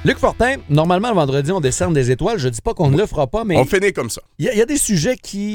Luc Fortin, normalement, le vendredi, on décerne des étoiles. Je dis pas qu'on ne le fera pas, mais... On finit comme ça. Il y a des sujets qui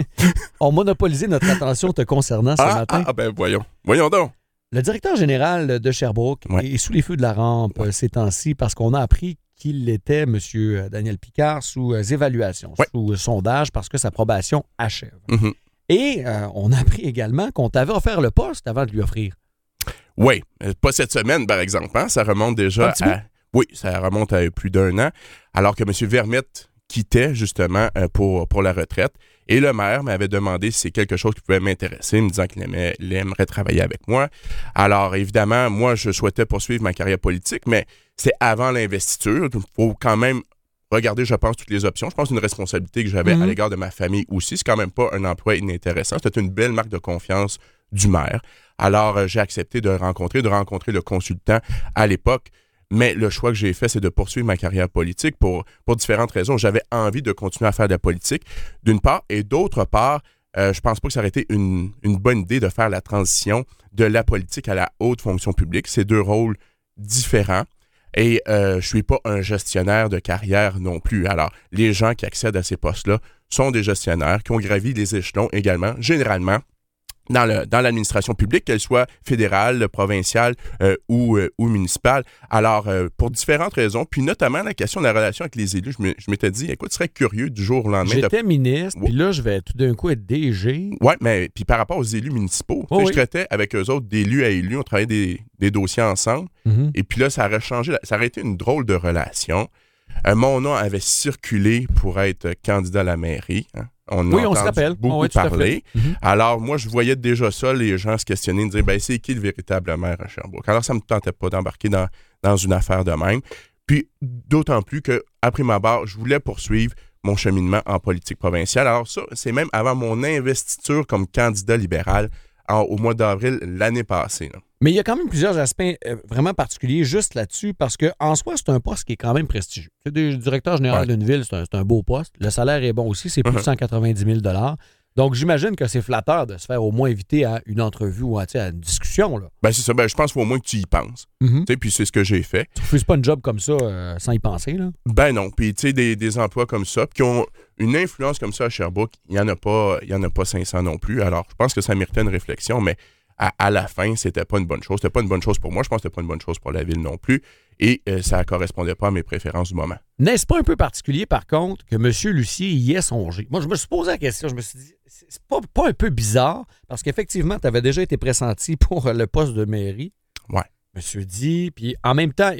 ont monopolisé notre attention te concernant ce matin. Ben voyons. Voyons donc. Le directeur général de Sherbrooke est sous les feux de la rampe ces temps-ci parce qu'on a appris qu'il était, M. Daniel Picard, sous évaluation, sous sondage, parce que sa probation achève. Mm-hmm. Et on a appris également qu'on t'avait offert le poste avant de lui offrir. Oui, pas cette semaine, par exemple. Hein? Ça remonte déjà à... Oui, ça remonte à plus d'un an, alors que M. Vermette quittait justement pour la retraite. Et le maire m'avait demandé si c'est quelque chose qui pouvait m'intéresser, me disant qu'il aimerait travailler avec moi. Alors, évidemment, moi, je souhaitais poursuivre ma carrière politique, mais c'est avant l'investiture. Il faut quand même regarder, je pense, toutes les options. Je pense que c'est une responsabilité que j'avais à l'égard de ma famille aussi. C'est quand même pas un emploi inintéressant. C'était une belle marque de confiance du maire. Alors, j'ai accepté de rencontrer le consultant à l'époque. Mais le choix que j'ai fait, c'est de poursuivre ma carrière politique pour différentes raisons. J'avais envie de continuer à faire de la politique, d'une part, et d'autre part, je pense pas que ça aurait été une bonne idée de faire la transition de la politique à la haute fonction publique. C'est deux rôles différents. Et je suis pas un gestionnaire de carrière non plus. Alors, les gens qui accèdent à ces postes-là sont des gestionnaires qui ont gravi les échelons également, généralement, dans l'administration publique, qu'elle soit fédérale, provinciale ou municipale. Alors, pour différentes raisons, puis notamment la question de la relation avec les élus, je m'étais dit, écoute, ce serait curieux du jour au lendemain. J'étais ministre, puis là, je vais tout d'un coup être DG. Oui, mais puis par rapport aux élus municipaux, je traitais avec eux autres d'élu à élu, on travaillait des dossiers ensemble, et puis là, ça aurait changé, ça aurait été une drôle de relation. Mon nom avait circulé pour être candidat à la mairie, hein. On se rappelle. Beaucoup parler. Alors, moi, je voyais déjà ça, les gens se questionner, dire, c'est qui le véritable maire à Sherbrooke? Alors, ça ne me tentait pas d'embarquer dans une affaire de même. Puis, d'autant plus qu'à prime abord, je voulais poursuivre mon cheminement en politique provinciale. Alors ça, c'est même avant mon investiture comme candidat libéral au mois d'avril l'année passée, là. Mais il y a quand même plusieurs aspects vraiment particuliers juste là-dessus parce qu'en soi, c'est un poste qui est quand même prestigieux. Le directeur général d'une ville, c'est un beau poste. Le salaire est bon aussi, c'est plus de 190 000 $. Donc, j'imagine que c'est flatteur de se faire au moins inviter à une entrevue ou à une discussion, là. C'est ça. Je pense qu'il faut au moins que tu y penses. Puis c'est ce que j'ai fait. Tu ne refuses pas un job comme ça sans y penser, là? Non. Puis, tu sais, des emplois comme ça, qui ont une influence comme ça à Sherbrooke, il n'y en a pas 500 non plus. Alors, je pense que ça méritait une réflexion, mais à la fin, c'était pas une bonne chose. C'était pas une bonne chose pour moi. Je pense que c'était pas une bonne chose pour la ville non plus. Et ça ne correspondait pas à mes préférences du moment. N'est-ce pas un peu particulier, par contre, que M. Lucier y ait songé? Moi, je me suis posé la question. Je me suis dit, c'est pas un peu bizarre? Parce qu'effectivement, tu avais déjà été pressenti pour le poste de mairie. Ouais. Je me suis dit, puis en même temps,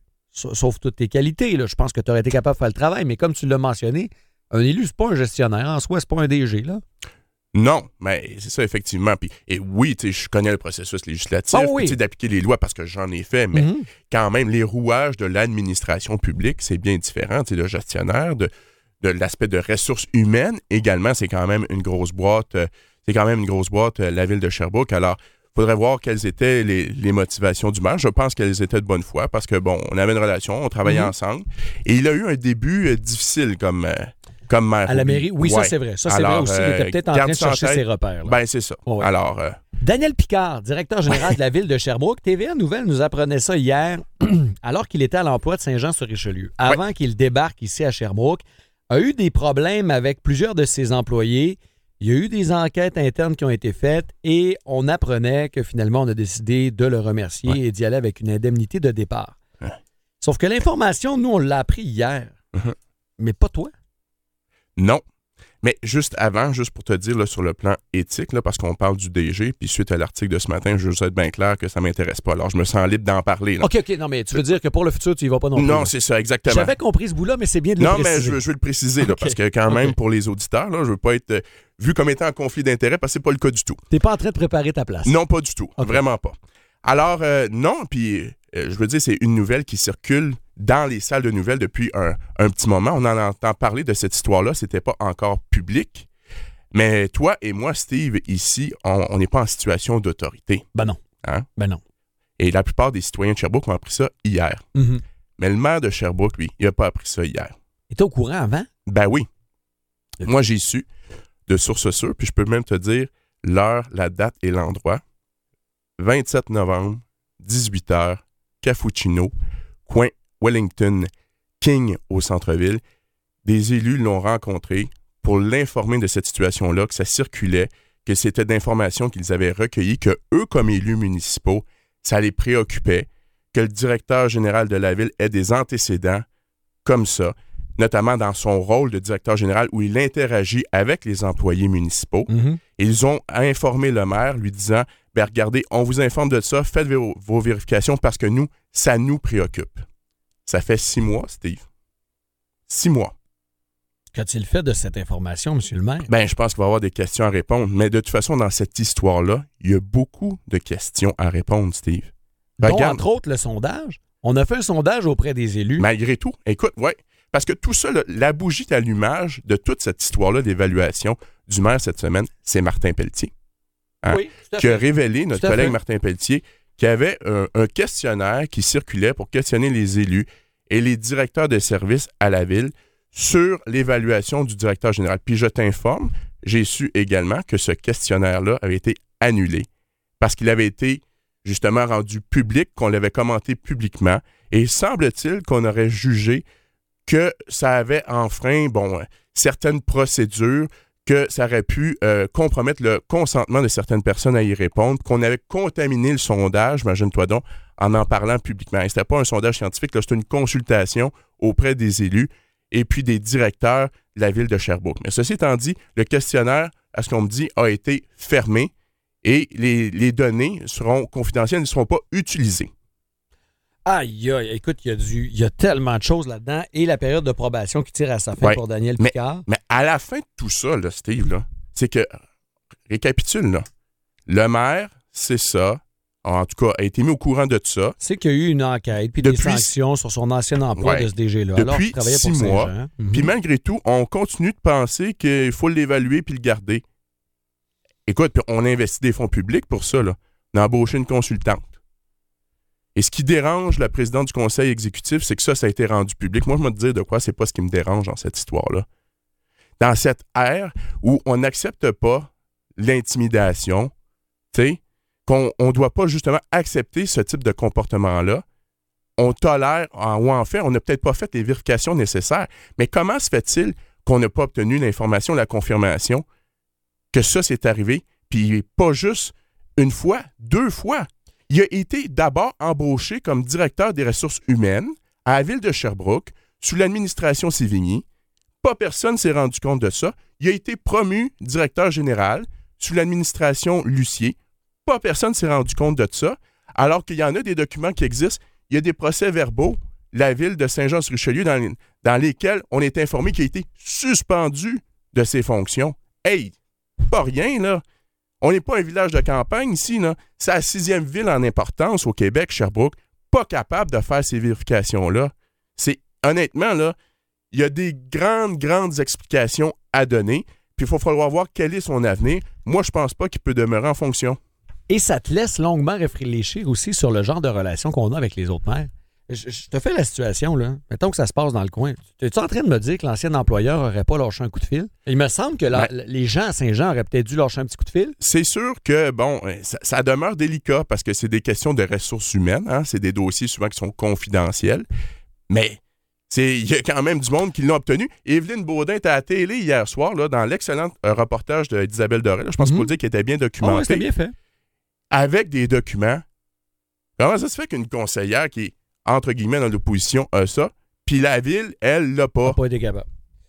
sauf toutes tes qualités, là, je pense que tu aurais été capable de faire le travail. Mais comme tu l'as mentionné, un élu, c'est pas un gestionnaire. En soi, c'est pas un DG, là. Non, mais c'est ça, effectivement. Puis, et oui, je connais le processus législatif, d'appliquer les lois parce que j'en ai fait, mais quand même, les rouages de l'administration publique, c'est bien différent. Le gestionnaire, de l'aspect de ressources humaines, également, c'est quand même une grosse boîte. La ville de Sherbrooke. Alors, il faudrait voir quelles étaient les motivations du maire. Je pense qu'elles étaient de bonne foi parce que, on avait une relation, on travaillait ensemble. Et il a eu un début difficile comme maire. À la mairie, oui, ça c'est vrai. Ça c'est vrai aussi. Il était peut-être en train de chercher ses repères, là. C'est ça. Ouais. Alors, Daniel Picard, directeur général de la ville de Sherbrooke, TVA Nouvelles nous apprenait ça hier, alors qu'il était à l'emploi de Saint-Jean-sur-Richelieu. Avant qu'il débarque ici à Sherbrooke, a eu des problèmes avec plusieurs de ses employés. Il y a eu des enquêtes internes qui ont été faites et on apprenait que finalement, on a décidé de le remercier et d'y aller avec une indemnité de départ. Sauf que l'information, nous, on l'a appris hier. Mais pas toi. Non. Mais juste avant, juste pour te dire là, sur le plan éthique, là, parce qu'on parle du DG, puis suite à l'article de ce matin, je veux être bien clair que ça ne m'intéresse pas. Alors, je me sens libre d'en parler. Là. OK. Non, mais tu veux dire que pour le futur, tu n'y vas pas non plus? Non, c'est ça, exactement. J'avais compris ce bout-là, mais c'est bien de le préciser. Non, mais je veux le préciser, là, parce que quand même, pour les auditeurs, là, je ne veux pas être vu comme étant en conflit d'intérêts, parce que ce n'est pas le cas du tout. Tu n'es pas en train de préparer ta place? Non, pas du tout. Vraiment pas. Alors, non, puis je veux dire, c'est une nouvelle qui circule dans les salles de nouvelles depuis un petit moment. On en entend parler de cette histoire-là. C'était pas encore public. Mais toi et moi, Steve, ici, on n'est pas en situation d'autorité. Ben non. Hein? Ben non. Et la plupart des citoyens de Sherbrooke ont appris ça hier. Mais le maire de Sherbrooke, lui, il n'a pas appris ça hier. Il était au courant avant? Ben oui. Moi, j'ai su de sources sûres, puis je peux même te dire l'heure, la date et l'endroit. 27 novembre, 18h, Cappuccino, coin Wellington King au centre-ville. Des élus l'ont rencontré pour l'informer de cette situation-là, que ça circulait, que c'était d'informations qu'ils avaient recueillies, que eux, comme élus municipaux, ça les préoccupait, que le directeur général de la ville ait des antécédents comme ça, notamment dans son rôle de directeur général où il interagit avec les employés municipaux. Mm-hmm. Ils ont informé le maire, lui disant « Bien, regardez, on vous informe de ça, faites vos vérifications parce que nous, ça nous préoccupe. » Ça fait 6 mois, Steve. 6 mois. Qu'a-t-il fait de cette information, M. le maire? Bien, je pense qu'il va y avoir des questions à répondre. Mais de toute façon, dans cette histoire-là, il y a beaucoup de questions à répondre, Steve. Dont, entre autres, le sondage. On a fait un sondage auprès des élus. Malgré tout, écoute, oui. Parce que tout ça, la bougie d'allumage de toute cette histoire-là d'évaluation du maire cette semaine, c'est Martin Pelletier. Hein, oui, tout à qui fait. a révélé, notre collègue Martin Pelletier, qu'il y avait un questionnaire qui circulait pour questionner les élus et les directeurs de services à la ville sur l'évaluation du directeur général. Puis je t'informe, j'ai su également que ce questionnaire-là avait été annulé parce qu'il avait été justement rendu public, qu'on l'avait commenté publiquement, et semble-t-il qu'on aurait jugé que ça avait enfreint certaines procédures, que ça aurait pu compromettre le consentement de certaines personnes à y répondre, qu'on avait contaminé le sondage, imagine-toi donc, en parlant publiquement. Et c'était pas un sondage scientifique, là, c'était une consultation auprès des élus et puis des directeurs de la ville de Sherbrooke. Mais ceci étant dit, le questionnaire, à ce qu'on me dit, a été fermé et les données seront confidentielles, ne seront pas utilisées. Aïe, aïe, écoute, il y a tellement de choses là-dedans et la période de probation qui tire à sa fin pour Daniel Picard. Mais à la fin de tout ça, là, Steve, là, c'est que, récapitule, là, le maire, c'est ça, en tout cas, a été mis au courant de tout ça. C'est qu'il y a eu une enquête puis des sanctions sur son ancien emploi de ce DG-là. Depuis 6 mois. Puis malgré tout, on continue de penser qu'il faut l'évaluer puis le garder. Écoute, on investit des fonds publics pour ça, là. On a embauché une consultante. Et ce qui dérange la présidente du conseil exécutif, c'est que ça a été rendu public. Moi, je vais te dire de quoi c'est pas ce qui me dérange dans cette histoire-là. Dans cette ère où on n'accepte pas l'intimidation, tu sais, qu'on ne doit pas justement accepter ce type de comportement-là, on tolère, ou en fait, on n'a peut-être pas fait les vérifications nécessaires. Mais comment se fait-il qu'on n'a pas obtenu l'information, la confirmation que ça s'est arrivé, puis pas juste une fois, 2 fois? Il a été d'abord embauché comme directeur des ressources humaines à la ville de Sherbrooke, sous l'administration Sévigny. Pas personne s'est rendu compte de ça. Il a été promu directeur général sous l'administration Lucier. Pas personne s'est rendu compte de ça, alors qu'il y en a des documents qui existent. Il y a des procès-verbaux de la ville de Saint-Jean-sur-Richelieu dans lesquels on est informé qu'il a été suspendu de ses fonctions. Hey, pas rien, là. On n'est pas un village de campagne ici, là. C'est la 6e ville en importance au Québec, Sherbrooke, pas capable de faire ces vérifications-là. C'est, honnêtement, là, il y a des grandes explications à donner, puis il va falloir voir quel est son avenir. Moi, je pense pas qu'il peut demeurer en fonction. Et ça te laisse longuement réfléchir aussi sur le genre de relation qu'on a avec les autres maires. Je te fais la situation, là. Mettons que ça se passe dans le coin. Es-tu en train de me dire que l'ancien employeur n'aurait pas lâché un coup de fil? Il me semble que les gens à Saint-Jean auraient peut-être dû lâcher un petit coup de fil. C'est sûr que, ça demeure délicat parce que c'est des questions de ressources humaines. Hein? C'est des dossiers souvent qui sont confidentiels. Mais il y a quand même du monde qui l'ont obtenu. Evelyne Baudin était à la télé hier soir, là, dans l'excellent reportage d'Isabelle Doré. Là, je pense qu'il faut dire qu'il était bien documenté. Oh, c'était bien fait. Avec des documents. Comment ça se fait qu'une conseillère qui est entre guillemets, dans l'opposition a ça, puis la ville, elle, l'a pas. Elle n'a pas été capable.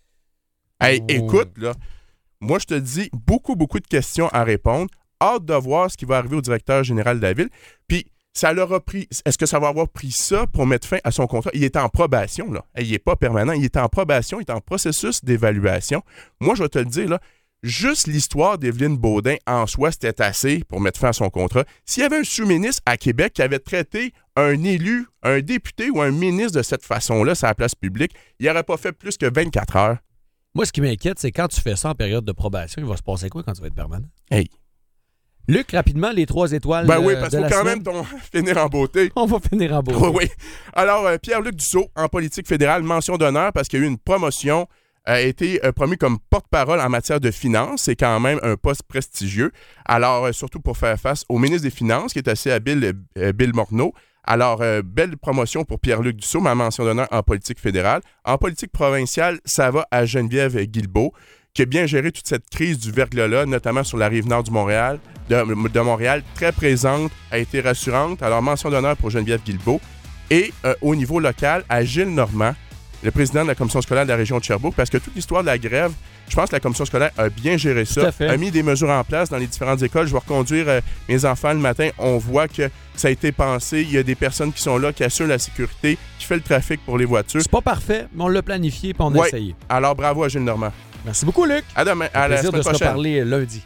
Hey, écoute, là, moi, je te dis, beaucoup de questions à répondre. Hâte de voir ce qui va arriver au directeur général de la ville. Puis, ça leur a pris... Est-ce que ça va avoir pris ça pour mettre fin à son contrat? Il est en probation, là. Il n'est pas permanent. Il est en probation, il est en processus d'évaluation. Moi, je vais te le dire, là, juste l'histoire d'Evelyne Baudin en soi, c'était assez pour mettre fin à son contrat. S'il y avait un sous-ministre à Québec qui avait traité un élu, un député ou un ministre de cette façon-là sur la place publique, il n'aurait pas fait plus que 24 heures. Moi, ce qui m'inquiète, c'est quand tu fais ça en période de probation, il va se passer quoi quand tu vas être permanent? Hey! Luc, rapidement, les 3 étoiles oui, parce qu'il faut quand semaine. même finir en beauté. On va finir en beauté. Oui. Alors, Pierre-Luc Dussault, en politique fédérale, mention d'honneur parce qu'il y a eu une promotion, a été promu comme porte-parole en matière de finances. C'est quand même un poste prestigieux. Alors, surtout pour faire face au ministre des Finances, qui est assez habile, Bill Morneau, Alors, belle promotion pour Pierre-Luc Dussault, ma mention d'honneur en politique fédérale. En politique provinciale, ça va à Geneviève Guilbeault, qui a bien géré toute cette crise du verglas-là, notamment sur la rive nord de Montréal, très présente, a été rassurante. Alors, mention d'honneur pour Geneviève Guilbeault. Et au niveau local, à Gilles Normand, le président de la commission scolaire de la région de Sherbrooke, parce que toute l'histoire de la grève, je pense que la commission scolaire a bien géré ça, a mis des mesures en place dans les différentes écoles. Je vais reconduire mes enfants le matin. On voit que ça a été pensé. Il y a des personnes qui sont là, qui assurent la sécurité, qui fait le trafic pour les voitures. C'est pas parfait, mais on l'a planifié et on a essayé. Alors, bravo à Gilles Normand. Merci beaucoup, Luc. À demain. À la semaine prochaine. Plaisir de se reparler lundi.